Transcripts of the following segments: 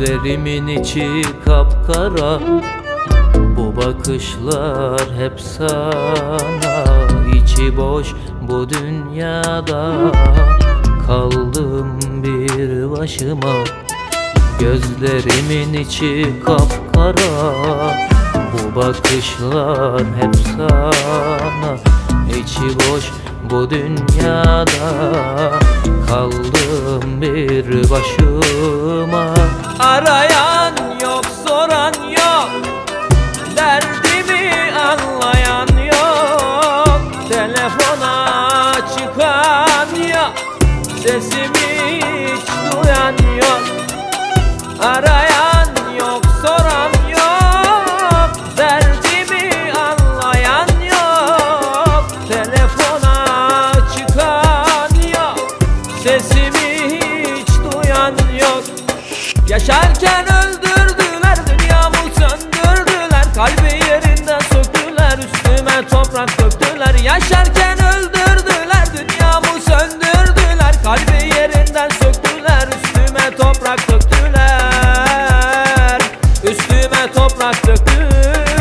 Gözlerimin içi kapkara, bu bakışlar hep sana. İçi boş bu dünyada, kaldım bir başıma. Gözlerimin içi kapkara, bu bakışlar hep sana. İçi boş bu dünyada, kaldım bir başıma. Arayan yok, soran yok, derdimi anlayan yok. Telefona çıkan yok, sesimi hiç duyan yok. Arayan yok, soran yok, derdimi anlayan yok. Telefona çıkan yok, sesimi hiç duyan yok. Yaşarken öldürdüler, dünyamı söndürdüler. Kalbi yerinden söktüler, üstüme toprak döktüler. Yaşarken öldürdüler, dünyamı söndürdüler. Kalbi yerinden söktüler, üstüme toprak döktüler. Üstüme toprak döktüler.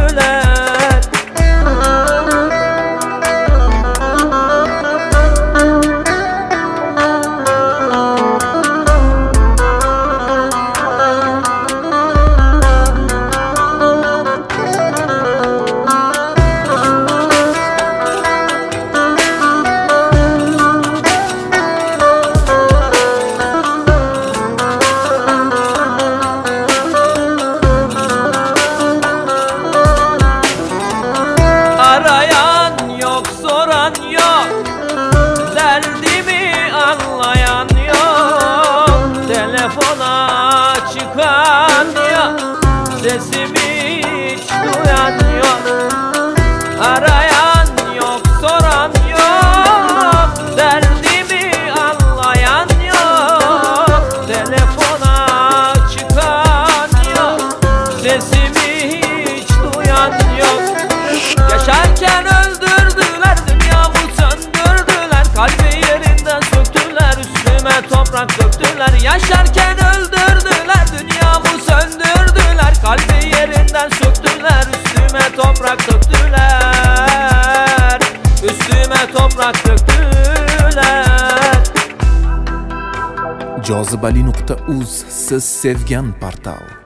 Arayan yok, soran yok, derdimi anlayan yok. Telefona çıkan yok, sesimi hiç duyan yok. Arayan yok, soran yok, derdimi anlayan yok. Telefona çıkan yok, sesimi hiç duyan yok. Yaşarken öldürdüler, dünyamı söndürdüler. Kalbi yerinden söktüler, üstüme toprak döktüler. Yaşarken öldürdüler, dünyamı söndürdüler. Kalbi yerinden söktüler, üstüme toprak döktüler. Üstüme toprak döktüler. Jozibali.uz, siz sevgan portal.